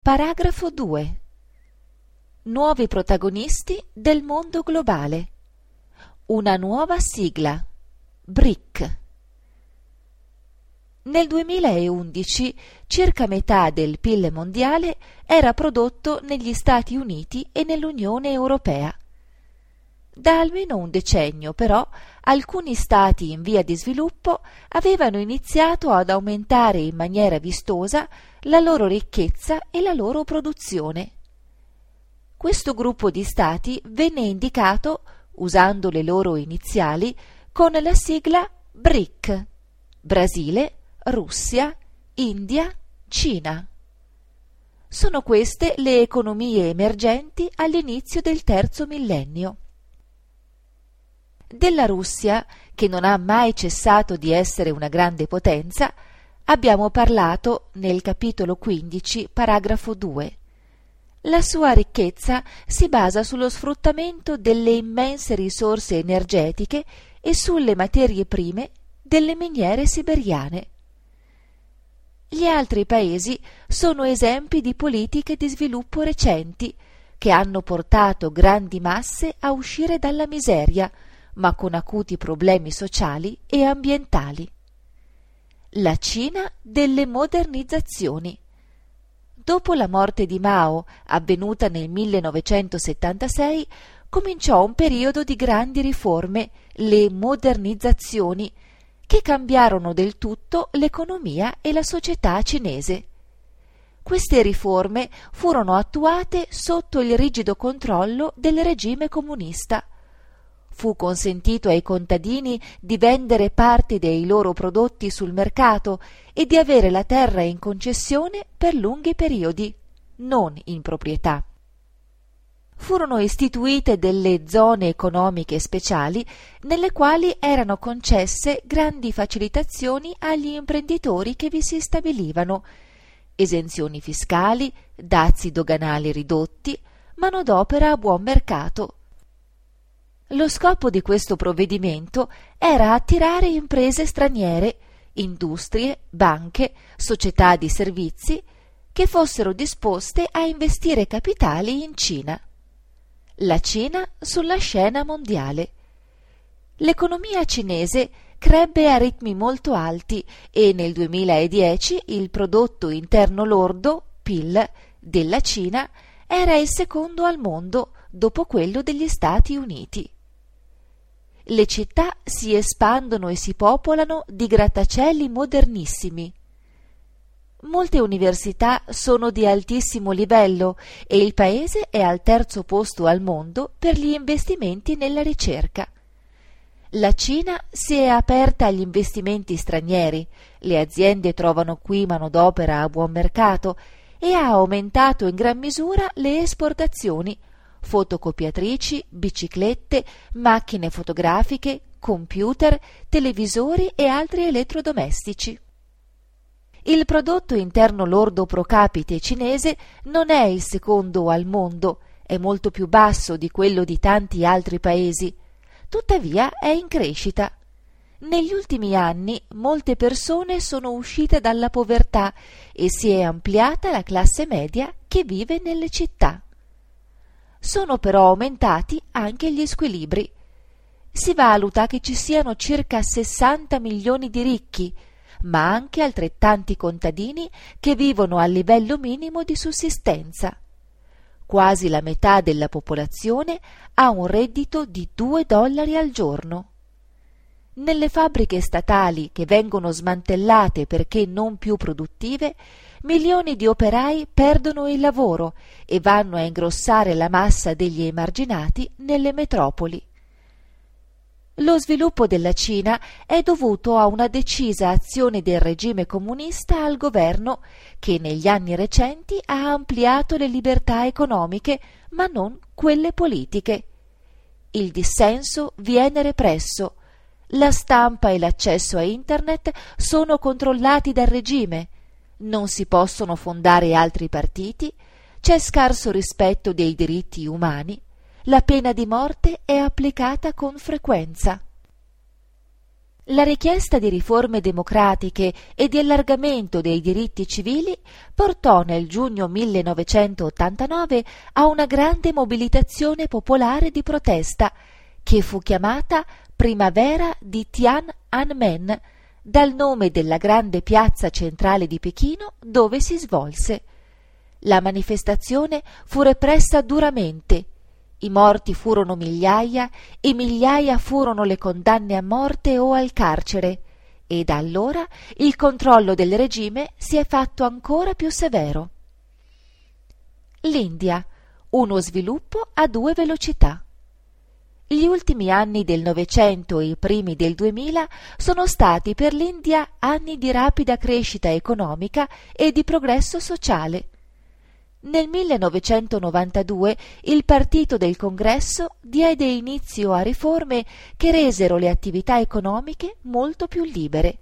Paragrafo 2. Nuovi protagonisti del mondo globale. Una nuova sigla. BRIC. Nel 2011 circa metà del PIL mondiale era prodotto negli Stati Uniti e nell'Unione Europea. Da almeno un decennio, però, alcuni stati in via di sviluppo avevano iniziato ad aumentare in maniera vistosa la loro ricchezza e la loro produzione. Questo gruppo di stati venne indicato, usando le loro iniziali, con la sigla BRIC: Brasile, Russia, India, Cina. Sono queste le economie emergenti all'inizio del terzo millennio. Della Russia, che non ha mai cessato di essere una grande potenza, abbiamo parlato nel capitolo 15, paragrafo 2. La sua ricchezza si basa sullo sfruttamento delle immense risorse energetiche e sulle materie prime delle miniere siberiane. Gli altri paesi sono esempi di politiche di sviluppo recenti che hanno portato grandi masse a uscire dalla miseria, ma con acuti problemi sociali e ambientali. La Cina delle modernizzazioni. Dopo la morte di Mao, avvenuta nel 1976, cominciò un periodo di grandi riforme, le modernizzazioni, che cambiarono del tutto l'economia e la società cinese. Queste riforme furono attuate sotto il rigido controllo del regime comunista. Fu consentito ai contadini di vendere parte dei loro prodotti sul mercato e di avere la terra in concessione per lunghi periodi, non in proprietà. Furono istituite delle zone economiche speciali nelle quali erano concesse grandi facilitazioni agli imprenditori che vi si stabilivano, esenzioni fiscali, dazi doganali ridotti, manodopera a buon mercato. Lo scopo di questo provvedimento era attirare imprese straniere, industrie, banche, società di servizi che fossero disposte a investire capitali in Cina. La Cina sulla scena mondiale. L'economia cinese crebbe a ritmi molto alti e nel 2010 il prodotto interno lordo, PIL, della Cina era il secondo al mondo dopo quello degli Stati Uniti. Le città si espandono e si popolano di grattacieli modernissimi. Molte università sono di altissimo livello e il paese è al terzo posto al mondo per gli investimenti nella ricerca. La Cina si è aperta agli investimenti stranieri, le aziende trovano qui manodopera a buon mercato e ha aumentato in gran misura le esportazioni, fotocopiatrici, biciclette, macchine fotografiche, computer, televisori e altri elettrodomestici. Il prodotto interno lordo pro capite cinese non è il secondo al mondo, è molto più basso di quello di tanti altri paesi, tuttavia è in crescita. Negli ultimi anni molte persone sono uscite dalla povertà e si è ampliata la classe media che vive nelle città. Sono però aumentati anche gli squilibri. Si valuta che ci siano circa 60 milioni di ricchi, ma anche altrettanti contadini che vivono al livello minimo di sussistenza. Quasi la metà della popolazione ha un reddito di $2 al giorno. Nelle fabbriche statali che vengono smantellate perché non più produttive, milioni di operai perdono il lavoro e vanno a ingrossare la massa degli emarginati nelle metropoli. Lo sviluppo della Cina è dovuto a una decisa azione del regime comunista al governo che negli anni recenti ha ampliato le libertà economiche ma non quelle politiche. Il dissenso viene represso. La stampa e l'accesso a Internet sono controllati dal regime. Non si possono fondare altri partiti, c'è scarso rispetto dei diritti umani, la pena di morte è applicata con frequenza. La richiesta di riforme democratiche e di allargamento dei diritti civili portò nel giugno 1989 a una grande mobilitazione popolare di protesta che fu chiamata Primavera di Tian'anmen, dal nome della grande piazza centrale di Pechino dove si svolse. La manifestazione fu repressa duramente. I morti furono migliaia e migliaia furono le condanne a morte o al carcere, e da allora il controllo del regime si è fatto ancora più severo. L'India, uno sviluppo a due velocità. Gli ultimi anni del Novecento e i primi del 2000 sono stati per l'India anni di rapida crescita economica e di progresso sociale. Nel 1992 il Partito del Congresso diede inizio a riforme che resero le attività economiche molto più libere.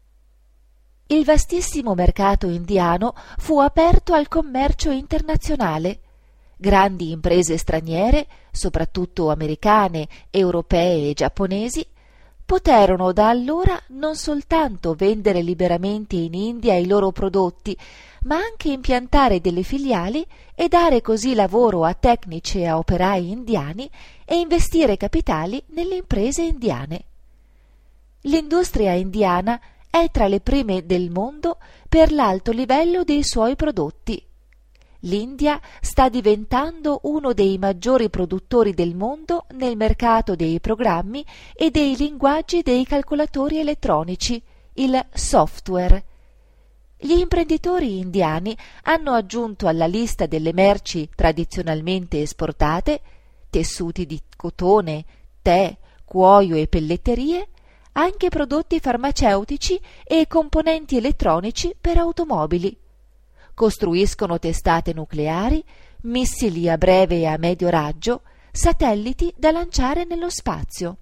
Il vastissimo mercato indiano fu aperto al commercio internazionale. Grandi imprese straniere, soprattutto americane, europee e giapponesi, poterono da allora non soltanto vendere liberamente in India i loro prodotti, ma anche impiantare delle filiali e dare così lavoro a tecnici e a operai indiani e investire capitali nelle imprese indiane. L'industria indiana è tra le prime del mondo per l'alto livello dei suoi prodotti. L'India sta diventando uno dei maggiori produttori del mondo nel mercato dei programmi e dei linguaggi dei calcolatori elettronici, il software. Gli imprenditori indiani hanno aggiunto alla lista delle merci tradizionalmente esportate, tessuti di cotone, tè, cuoio e pelletterie, anche prodotti farmaceutici e componenti elettronici per automobili. Costruiscono testate nucleari, missili a breve e a medio raggio, satelliti da lanciare nello spazio.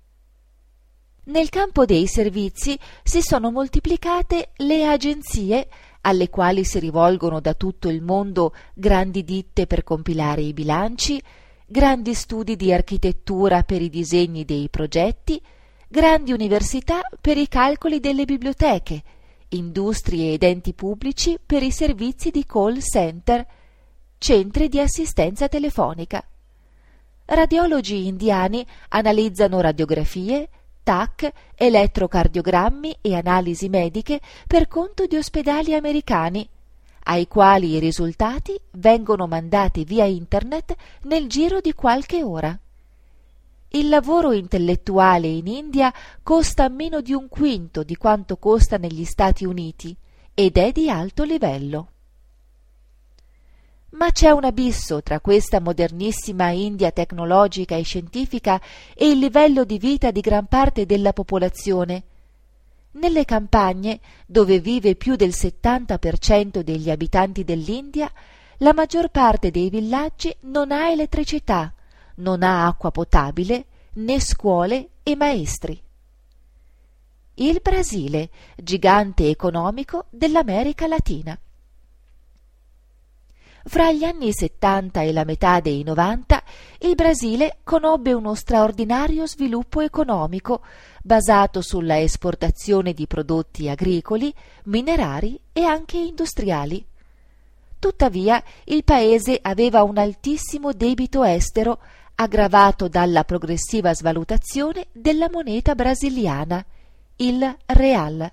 Nel campo dei servizi si sono moltiplicate le agenzie alle quali si rivolgono da tutto il mondo grandi ditte per compilare i bilanci, grandi studi di architettura per i disegni dei progetti, grandi università per i calcoli delle biblioteche, industrie ed enti pubblici per i servizi di call center, centri di assistenza telefonica. Radiologi indiani analizzano radiografie, TAC, elettrocardiogrammi e analisi mediche per conto di ospedali americani, ai quali i risultati vengono mandati via internet nel giro di qualche ora. Il lavoro intellettuale in India costa meno di un quinto di quanto costa negli Stati Uniti ed è di alto livello. Ma c'è un abisso tra questa modernissima India tecnologica e scientifica e il livello di vita di gran parte della popolazione. Nelle campagne, dove vive più del 70% degli abitanti dell'India, la maggior parte dei villaggi non ha elettricità, non ha acqua potabile, né scuole e maestri. Il Brasile, gigante economico dell'America Latina. Fra gli anni 70 e la metà dei 90, il Brasile conobbe uno straordinario sviluppo economico basato sulla esportazione di prodotti agricoli, minerari e anche industriali. Tuttavia, il paese aveva un altissimo debito estero aggravato dalla progressiva svalutazione della moneta brasiliana, il real.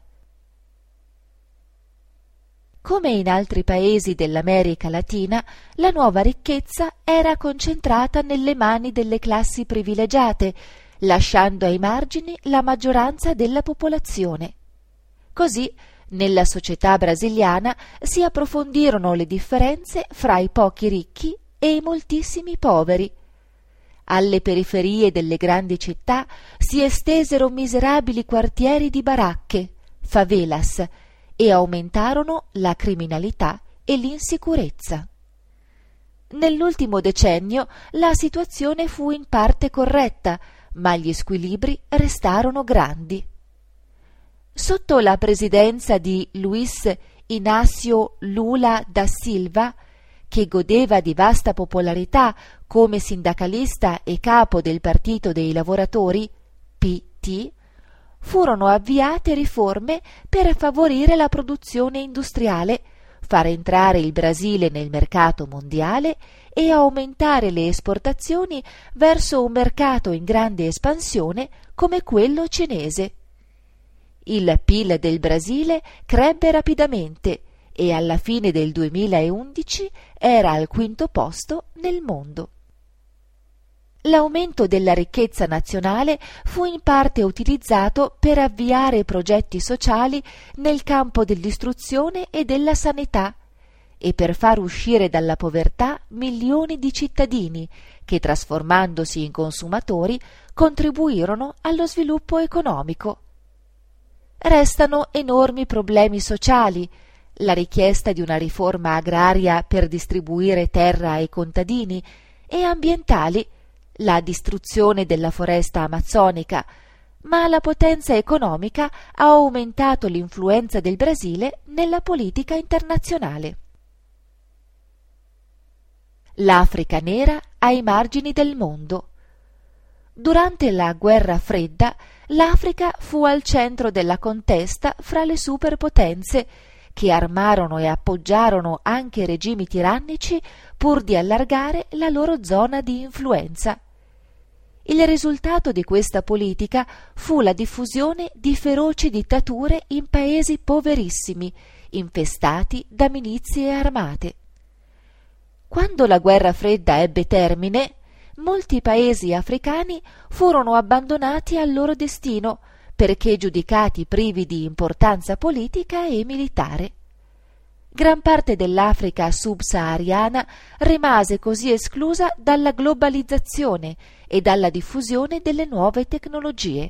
Come in altri paesi dell'America Latina, la nuova ricchezza era concentrata nelle mani delle classi privilegiate, lasciando ai margini la maggioranza della popolazione. Così, nella società brasiliana si approfondirono le differenze fra i pochi ricchi e i moltissimi poveri. Alle periferie delle grandi città si estesero miserabili quartieri di baracche, favelas, e aumentarono la criminalità e l'insicurezza. Nell'ultimo decennio la situazione fu in parte corretta, ma gli squilibri restarono grandi. Sotto la presidenza di Luiz Inácio Lula da Silva, che godeva di vasta popolarità come sindacalista e capo del Partito dei Lavoratori, PT, furono avviate riforme per favorire la produzione industriale, far entrare il Brasile nel mercato mondiale e aumentare le esportazioni verso un mercato in grande espansione come quello cinese. Il PIL del Brasile crebbe rapidamente e alla fine del 2011 era al quinto posto nel mondo. L'aumento della ricchezza nazionale fu in parte utilizzato per avviare progetti sociali nel campo dell'istruzione e della sanità e per far uscire dalla povertà milioni di cittadini che, trasformandosi in consumatori, contribuirono allo sviluppo economico. Restano enormi problemi sociali, la richiesta di una riforma agraria per distribuire terra ai contadini, e ambientali, la distruzione della foresta amazzonica, ma la potenza economica ha aumentato l'influenza del Brasile nella politica internazionale. L'Africa nera ai margini del mondo. Durante la Guerra Fredda, l'Africa fu al centro della contesta fra le superpotenze, che armarono e appoggiarono anche regimi tirannici pur di allargare la loro zona di influenza. Il risultato di questa politica fu la diffusione di feroci dittature in paesi poverissimi, infestati da milizie armate. Quando la Guerra Fredda ebbe termine, molti paesi africani furono abbandonati al loro destino perché giudicati privi di importanza politica e militare. Gran parte dell'Africa subsahariana rimase così esclusa dalla globalizzazione e dalla diffusione delle nuove tecnologie.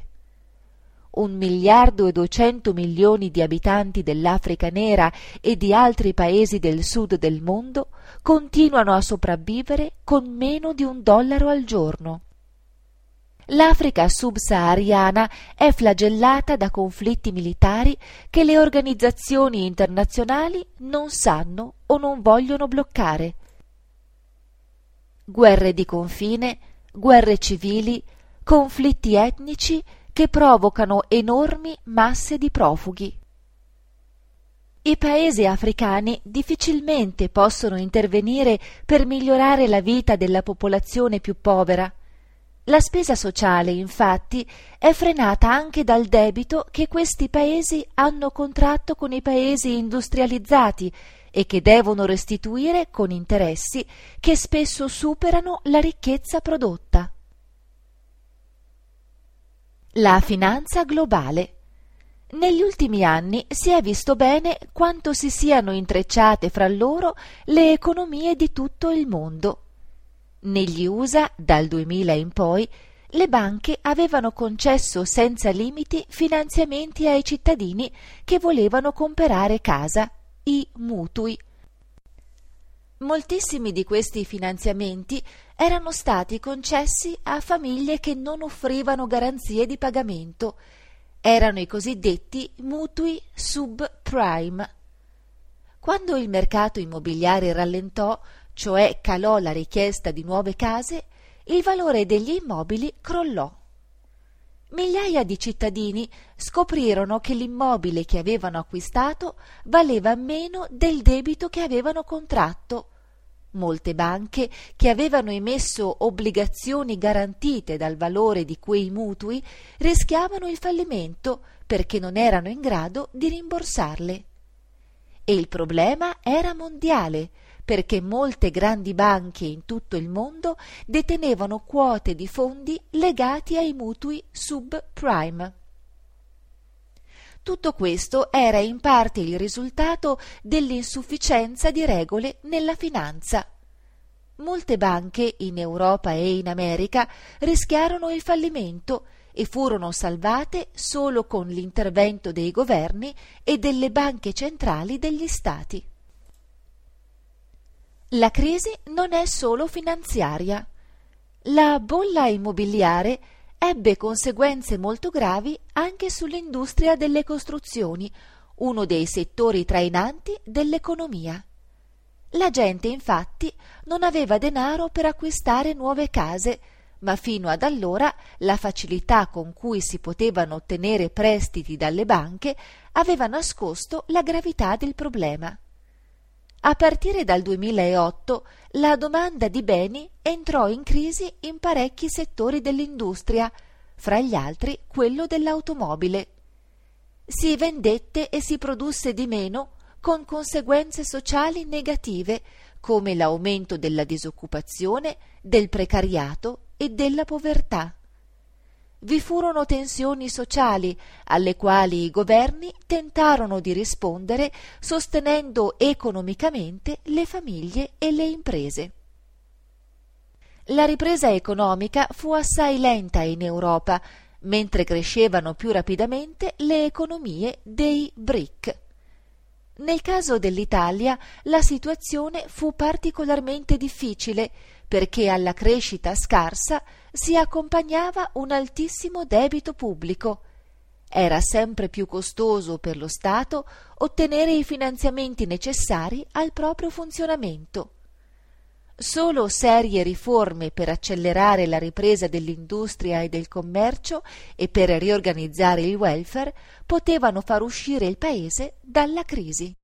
1,2 miliardi di abitanti dell'Africa nera e di altri paesi del sud del mondo continuano a sopravvivere con meno di $1 al giorno. L'Africa subsahariana è flagellata da conflitti militari che le organizzazioni internazionali non sanno o non vogliono bloccare. Guerre di confine, guerre civili, conflitti etnici che provocano enormi masse di profughi. I paesi africani difficilmente possono intervenire per migliorare la vita della popolazione più povera. La spesa sociale, infatti, è frenata anche dal debito che questi paesi hanno contratto con i paesi industrializzati e che devono restituire con interessi che spesso superano la ricchezza prodotta. La finanza globale. Negli ultimi anni si è visto bene quanto si siano intrecciate fra loro le economie di tutto il mondo. Negli USA, dal 2000 in poi, le banche avevano concesso senza limiti finanziamenti ai cittadini che volevano comprare casa, i mutui. Moltissimi di questi finanziamenti erano stati concessi a famiglie che non offrivano garanzie di pagamento. Erano i cosiddetti mutui subprime. Quando il mercato immobiliare rallentò, cioè calò la richiesta di nuove case, il valore degli immobili crollò. Migliaia di cittadini scoprirono che l'immobile che avevano acquistato valeva meno del debito che avevano contratto. Molte banche, che avevano emesso obbligazioni garantite dal valore di quei mutui, rischiavano il fallimento perché non erano in grado di rimborsarle. E il problema era mondiale, perché molte grandi banche in tutto il mondo detenevano quote di fondi legati ai mutui subprime. Tutto questo era in parte il risultato dell'insufficienza di regole nella finanza. Molte banche in Europa e in America rischiarono il fallimento e furono salvate solo con l'intervento dei governi e delle banche centrali degli Stati. La crisi non è solo finanziaria. La bolla immobiliare ebbe conseguenze molto gravi anche sull'industria delle costruzioni, uno dei settori trainanti dell'economia. La gente, infatti, non aveva denaro per acquistare nuove case, ma fino ad allora la facilità con cui si potevano ottenere prestiti dalle banche aveva nascosto la gravità del problema. A partire dal 2008 la domanda di beni entrò in crisi in parecchi settori dell'industria, fra gli altri quello dell'automobile. Si vendette e si produsse di meno, con conseguenze sociali negative come l'aumento della disoccupazione, del precariato e della povertà. Vi furono tensioni sociali alle quali i governi tentarono di rispondere sostenendo economicamente le famiglie e le imprese. La ripresa economica fu assai lenta in Europa, mentre crescevano più rapidamente le economie dei BRIC. Nel caso dell'Italia la situazione fu particolarmente difficile perché alla crescita scarsa si accompagnava un altissimo debito pubblico. Era sempre più costoso per lo Stato ottenere i finanziamenti necessari al proprio funzionamento. Solo serie riforme per accelerare la ripresa dell'industria e del commercio e per riorganizzare il welfare potevano far uscire il Paese dalla crisi.